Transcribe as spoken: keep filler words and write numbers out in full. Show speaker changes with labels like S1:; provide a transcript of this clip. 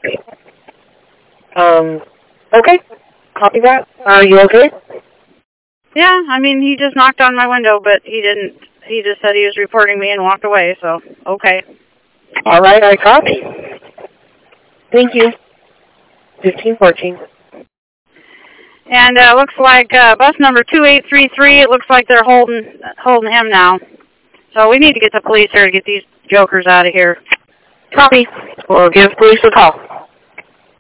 S1: Um, okay. Copy that. Are you okay?
S2: Yeah, I mean, he just knocked on my window, but he didn't. He just said he was reporting me and walked away, so, okay.
S1: All right, I copy. Thank you. fifteen fourteen.
S2: And uh, looks like uh, bus number two eight three three, it looks like they're holding holding him now. So we need to get the police here to get these jokers out of here.
S1: Copy. We'll give police a call.